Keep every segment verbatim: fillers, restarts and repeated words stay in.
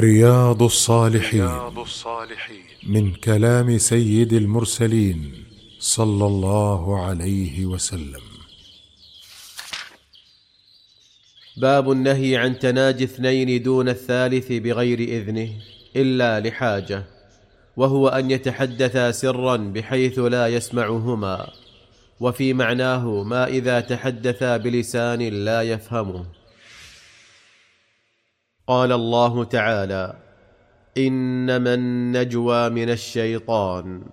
رياض الصالحين من كلام سيد المرسلين صلى الله عليه وسلم. باب النهي عن تناجي اثنين دون الثالث بغير إذنه إلا لحاجة، وهو أن يتحدثا سرا بحيث لا يسمعهما، وفي معناه ما إذا تحدثا بلسان لا يفهمه. قال الله تعالى: إنما النجوى من الشيطان.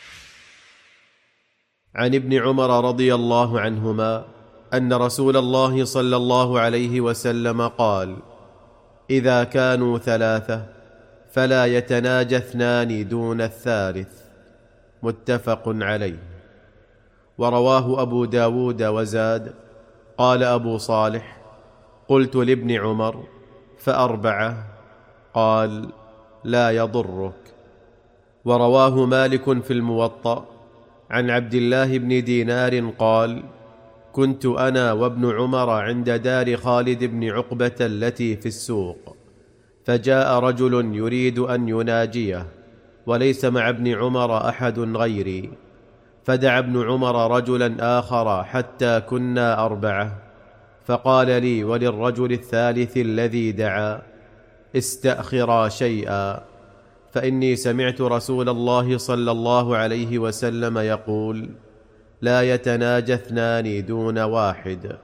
عن ابن عمر رضي الله عنهما أن رسول الله صلى الله عليه وسلم قال: إذا كانوا ثلاثة فلا يتناجى اثنان دون الثالث. متفق عليه. ورواه أبو داود وزاد: قال أبو صالح: قلت لابن عمر: فأربعة؟ قال: لا يضرك. ورواه مالك في الموطأ عن عبد الله بن دينار قال: كنت أنا وابن عمر عند دار خالد بن عقبة التي في السوق، فجاء رجل يريد أن يناجيه وليس مع ابن عمر أحد غيري، فدعا ابن عمر رجلا آخر حتى كنا أربعة، فقال لي وللرجل الثالث الذي دعا: استأخرا شيئا، فإني سمعت رسول الله صلى الله عليه وسلم يقول: لا يتناجى اثنان دون واحد.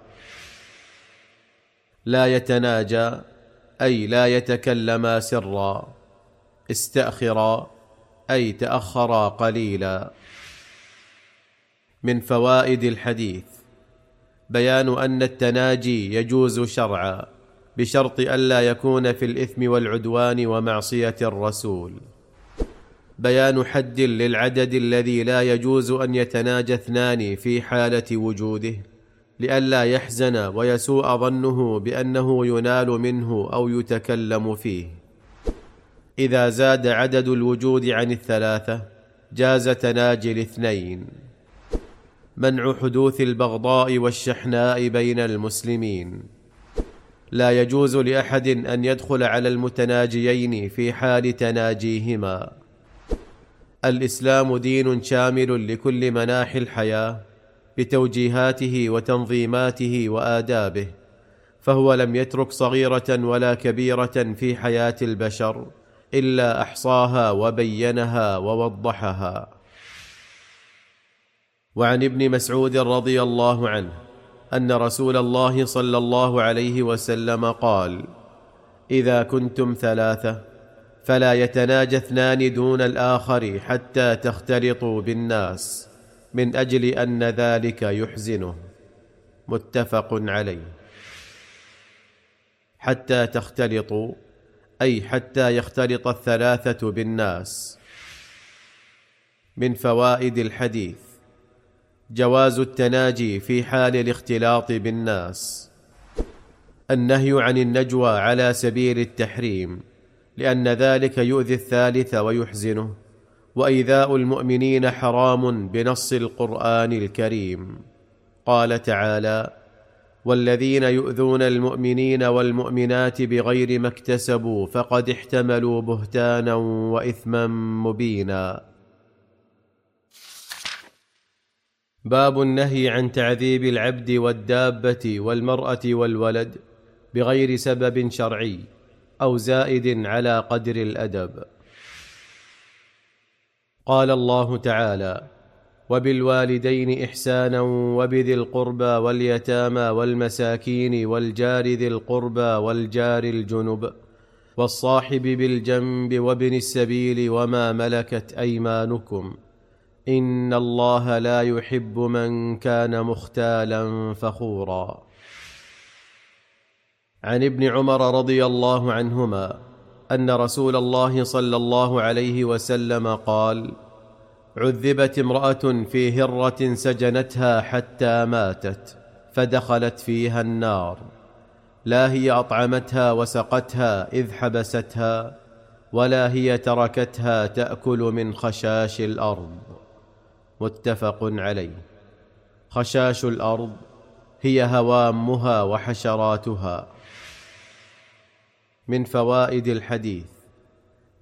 لا يتناجى أي لا يتكلما سرا، استأخرا أي تأخرا قليلا. من فوائد الحديث بيان أن التناجي يجوز شرعا بشرط ألا يكون في الإثم والعدوان ومعصية الرسول. بيان حد للعدد الذي لا يجوز أن يتناجى اثنان في حالة وجوده، لئلا يحزن ويسوء ظنه بأنه ينال منه أو يتكلم فيه. إذا زاد عدد الوجود عن الثلاثة جاز تناجي الاثنين. منع حدوث البغضاء والشحناء بين المسلمين. لا يجوز لأحد أن يدخل على المتناجيين في حال تناجيهما. الإسلام دين شامل لكل مناحي الحياة بتوجيهاته وتنظيماته وآدابه، فهو لم يترك صغيرة ولا كبيرة في حياة البشر إلا أحصاها وبينها ووضحها. وعن ابن مسعود رضي الله عنه أن رسول الله صلى الله عليه وسلم قال: إذا كنتم ثلاثة فلا يتناجى اثنان دون الآخر حتى تختلطوا بالناس، من أجل أن ذلك يحزنه. متفق عليه. حتى تختلطوا أي حتى يختلط الثلاثة بالناس. من فوائد الحديث جواز التناجي في حال الاختلاط بالناس. النهي عن النجوى على سبيل التحريم، لأن ذلك يؤذي الثالث ويحزنه، وإيذاء المؤمنين حرام بنص القرآن الكريم. قال تعالى: والذين يؤذون المؤمنين والمؤمنات بغير ما اكتسبوا فقد احتملوا بهتانا وإثما مبينا. باب النهي عن تعذيب العبد والدابة والمرأة والولد بغير سبب شرعي أو زائد على قدر الأدب. قال الله تعالى: وبالوالدين إحسانا وبذي القربى واليتامى والمساكين والجار ذي القربى والجار الجنب والصاحب بالجنب وابن السبيل وما ملكت أيمانكم إن الله لا يحب من كان مختالا فخورا. عن ابن عمر رضي الله عنهما أن رسول الله صلى الله عليه وسلم قال: عذبت امرأة في هرة سجنتها حتى ماتت فدخلت فيها النار، لا هي أطعمتها وسقتها إذ حبستها، ولا هي تركتها تأكل من خشاش الأرض. متفق عليه. خشاش الأرض هي هوامها وحشراتها. من فوائد الحديث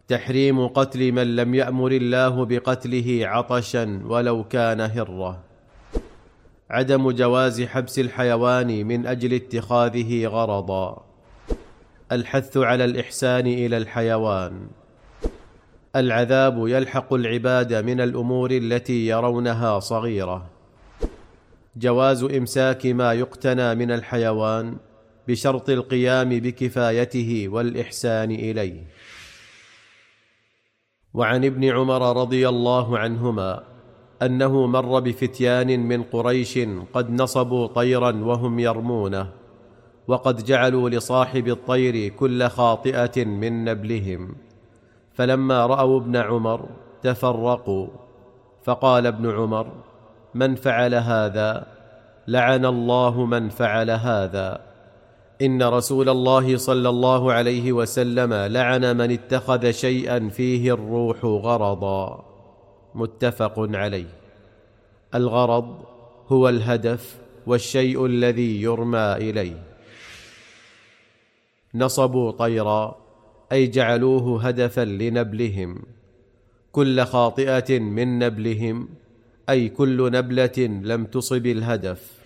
تحريم قتل من لم يأمر الله بقتله عطشا ولو كان هرة. عدم جواز حبس الحيوان من أجل اتخاذه غرضا. الحث على الإحسان إلى الحيوان. العذاب يلحق العباد من الأمور التي يرونها صغيرة. جواز إمساك ما يقتنى من الحيوان بشرط القيام بكفايته والإحسان إليه. وعن ابن عمر رضي الله عنهما أنه مر بفتيان من قريش قد نصبوا طيرا وهم يرمونه، وقد جعلوا لصاحب الطير كل خاطئة من نبلهم، فلما رأوا ابن عمر تفرقوا، فقال ابن عمر: من فعل هذا؟ لعن الله من فعل هذا. إن رسول الله صلى الله عليه وسلم لعن من اتخذ شيئا فيه الروح غرضا. متفق عليه. الغرض هو الهدف والشيء الذي يرمى إليه. نصبوا طيرا أي جعلوه هدفا لنبلهم. كل خاطئة من نبلهم أي كل نبلة لم تصب الهدف.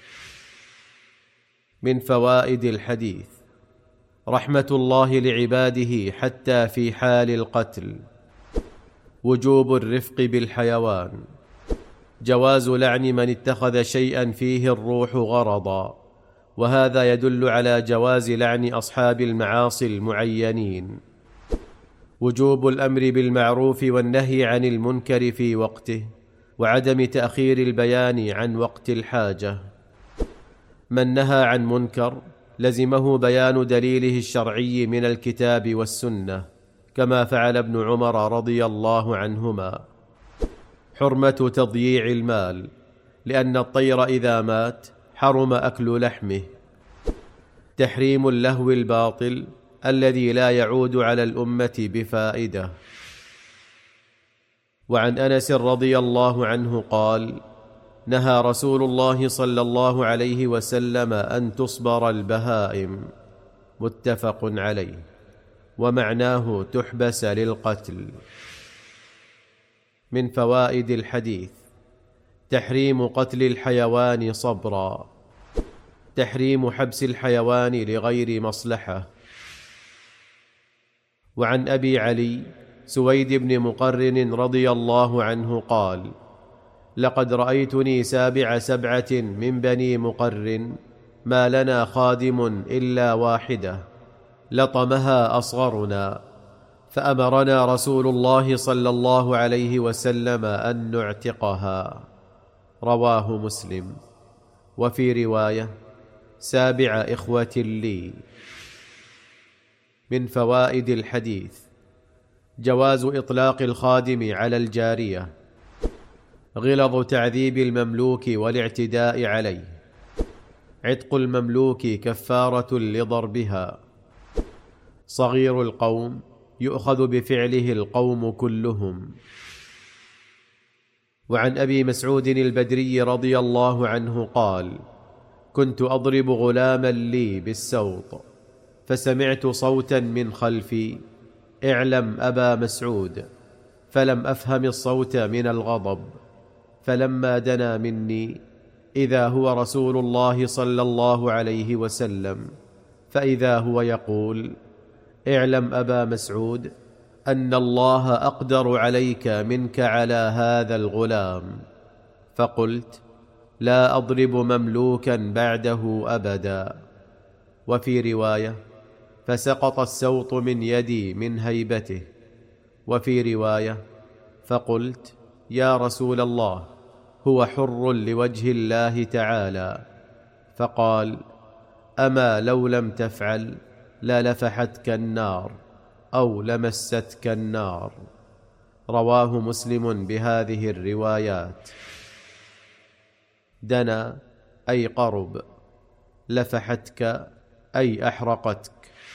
من فوائد الحديث: رحمة الله لعباده حتى في حال القتل. وجوب الرفق بالحيوان. جواز لعن من اتخذ شيئا فيه الروح غرضا، وهذا يدل على جواز لعن أصحاب المعاصي المعينين. وجوب الأمر بالمعروف والنهي عن المنكر في وقته، وعدم تأخير البيان عن وقت الحاجة. من نهى عن منكر لزمه بيان دليله الشرعي من الكتاب والسنة، كما فعل ابن عمر رضي الله عنهما. حرمة تضييع المال، لأن الطير إذا مات حرم أكل لحمه. تحريم اللهو الباطل الذي لا يعود على الأمة بفائدة. وعن أنس رضي الله عنه قال: نهى رسول الله صلى الله عليه وسلم أن تصبر البهائم. متفق عليه. ومعناه تحبس للقتل. من فوائد الحديث: تحريم قتل الحيوان صبرا. تحريم حبس الحيوان لغير مصلحة. وعن أبي علي سويد بن مقرن رضي الله عنه قال: لقد رأيتني سابع سبعة من بني مقرن، ما لنا خادم إلا واحدة، لطمها أصغرنا، فأمرنا رسول الله صلى الله عليه وسلم أن نعتقها. رواه مسلم. وفي رواية: سابع إخوة لي. من فوائد الحديث: جواز إطلاق الخادم على الجارية. غلظ تعذيب المملوك والاعتداء عليه. عتق المملوك كفارة لضربها. صغير القوم يؤخذ بفعله القوم كلهم. وعن أبي مسعود البدري رضي الله عنه قال: كنت أضرب غلاما لي بالسوط، فسمعت صوتا من خلفي: اعلم أبا مسعود، فلم أفهم الصوت من الغضب، فلما دنا مني إذا هو رسول الله صلى الله عليه وسلم، فإذا هو يقول: اعلم أبا مسعود أن الله أقدر عليك منك على هذا الغلام. فقلت: لا أضرب مملوكا بعده أبدا. وفي رواية: فسقط السوط من يدي من هيبته. وفي رواية: فقلت: يا رسول الله، هو حر لوجه الله تعالى. فقال: أما لو لم تفعل للفحتك النار أو لمستك النار. رواه مسلم بهذه الروايات. دنا أي قرب، لفحتك أي أحرقتك.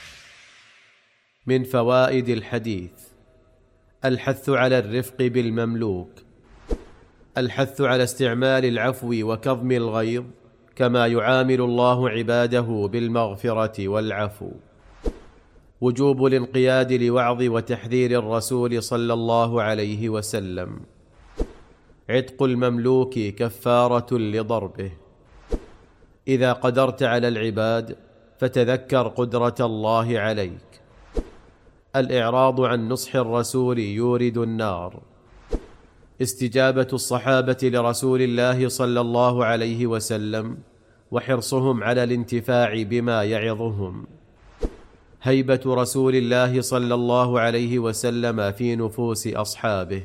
من فوائد الحديث: الحث على الرفق بالمملوك. الحث على استعمال العفو وكظم الغيظ، كما يعامل الله عباده بالمغفرة والعفو. وجوب الانقياد لوعظ وتحذير الرسول صلى الله عليه وسلم. عتق المملوك كفارة لضربه. إذا قدرت على العباد فتذكر قدرة الله عليك. الإعراض عن نصح الرسول يورد النار. استجابة الصحابة لرسول الله صلى الله عليه وسلم وحرصهم على الانتفاع بما يعظهم. هيبة رسول الله صلى الله عليه وسلم في نفوس أصحابه.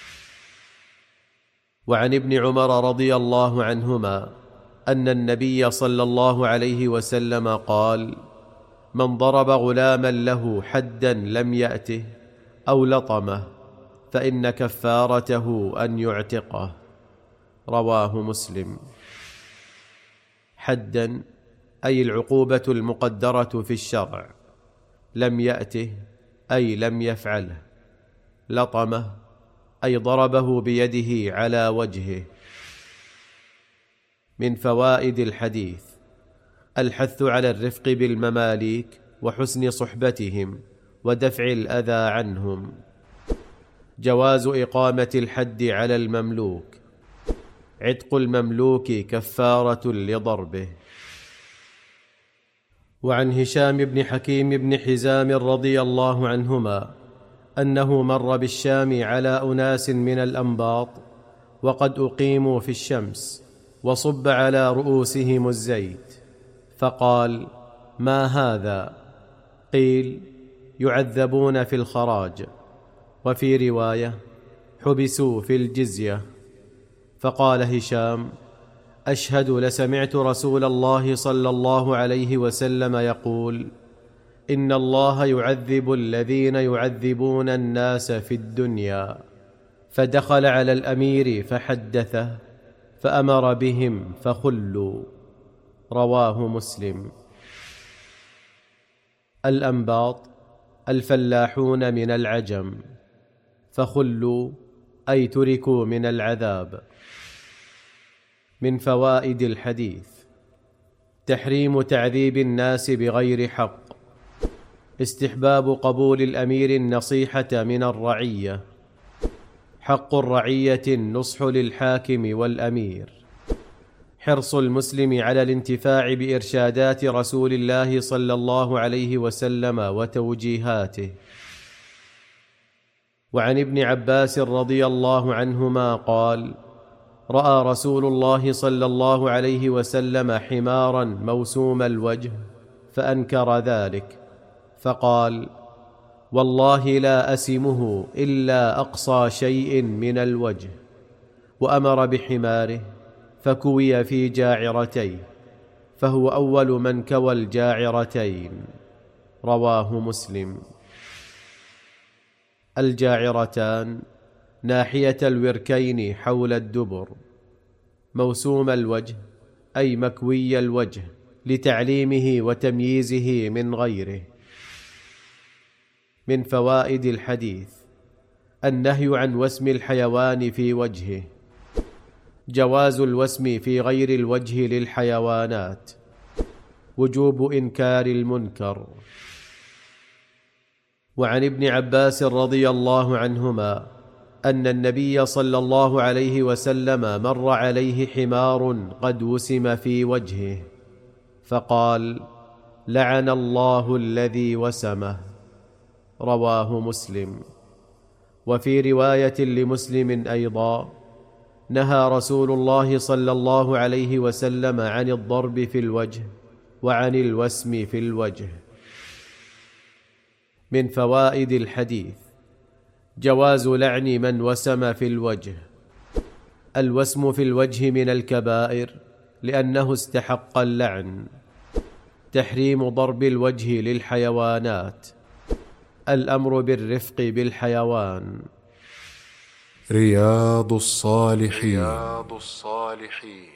وعن ابن عمر رضي الله عنهما أن النبي صلى الله عليه وسلم قال: من ضرب غلاما له حدا لم يأته أو لطمه فإن كفارته أن يعتقه. رواه مسلم. حدا أي العقوبة المقدرة في الشرع. لم يأته أي لم يفعله. لطمه أي ضربه بيده على وجهه. من فوائد الحديث: الحث على الرفق بالمماليك وحسن صحبتهم ودفع الأذى عنهم. جواز إقامة الحد على المملوك. عتق المملوك كفارة لضربه. وعن هشام بن حكيم بن حزام رضي الله عنهما أنه مر بالشام على أناس من الأنباط وقد أقيموا في الشمس وصب على رؤوسهم الزيت، فقال: ما هذا؟ قيل: يعذبون في الخراج. وفي رواية: حبسوا في الجزية. فقال هشام: أشهد لسمعت رسول الله صلى الله عليه وسلم يقول: إن الله يعذب الذين يعذبون الناس في الدنيا. فدخل على الأمير فحدثه فأمر بهم فخلوا. رواه مسلم. الأنباط الفلاحون من العجم. فخلوا أي تركوا من العذاب. من فوائد الحديث: تحريم تعذيب الناس بغير حق. استحباب قبول الأمير النصيحة من الرعية. حق الرعية النصح للحاكم والأمير. حرص المسلم على الانتفاع بإرشادات رسول الله صلى الله عليه وسلم وتوجيهاته. وعن ابن عباس رضي الله عنهما قال: رأى رسول الله صلى الله عليه وسلم حمارا موسوم الوجه فأنكر ذلك، فقال: والله لا أسمه إلا أقصى شيء من الوجه. وأمر بحماره فكوي في جاعرتيه، فهو أول من كوى الجاعرتين. رواه مسلم. الجاعرتان ناحية الوركين حول الدبر. موسوم الوجه أي مكوي الوجه لتعليمه وتمييزه من غيره. من فوائد الحديث: النهي عن وسم الحيوان في وجهه. جواز الوسم في غير الوجه للحيوانات. وجوب إنكار المنكر. وعن ابن عباس رضي الله عنهما أن النبي صلى الله عليه وسلم مر عليه حمار قد وسم في وجهه، فقال: لعن الله الذي وسمه. رواه مسلم. وفي رواية لمسلم أيضا: نهى رسول الله صلى الله عليه وسلم عن الضرب في الوجه وعن الوسم في الوجه. من فوائد الحديث: جواز لعن من وسم في الوجه. الوسم في الوجه من الكبائر لأنه استحق اللعن. تحريم ضرب الوجه للحيوانات. الأمر بالرفق بالحيوان. رياض الصالحين. رياض الصالحين